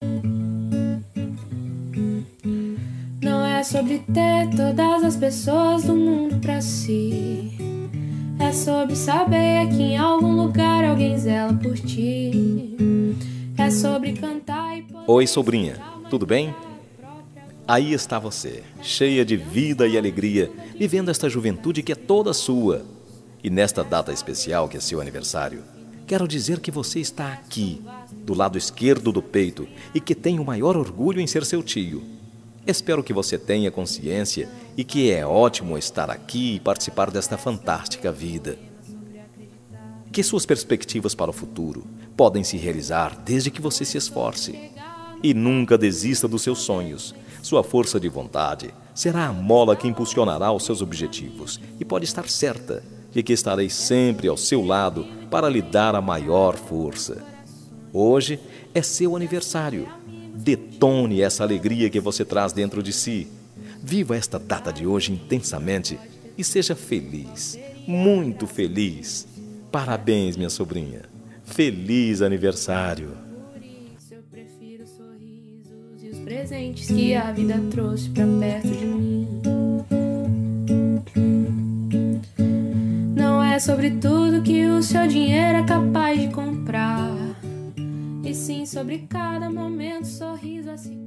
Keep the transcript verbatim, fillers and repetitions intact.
Não é sobre ter todas as pessoas do mundo pra si. É sobre saber que em algum lugar alguém zela por ti. É sobre cantar e poder... Oi, sobrinha, tudo bem? Aí está você, cheia de vida e alegria, vivendo esta juventude que é toda sua. E nesta data especial que é seu aniversário, quero dizer que você está aqui, do lado esquerdo do peito, e que tem o maior orgulho em ser seu tio. Espero que você tenha consciência e que é ótimo estar aqui e participar desta fantástica vida. Que suas perspectivas para o futuro podem se realizar desde que você se esforce. E nunca desista dos seus sonhos. Sua força de vontade será a mola que impulsionará os seus objetivos. E pode estar certa de que estarei sempre ao seu lado para lhe dar a maior força. Hoje é seu aniversário. Detone essa alegria que você traz dentro de si. Viva esta data de hoje intensamente e seja feliz, muito feliz. Parabéns, minha sobrinha. Feliz aniversário. Por isso eu prefiro os sorrisos e os presentes que a vida trouxe pra perto de mim. Não é sobre tudo que o seu dinheiro é capaz de comprar, e sim sobre cada momento, sorriso a se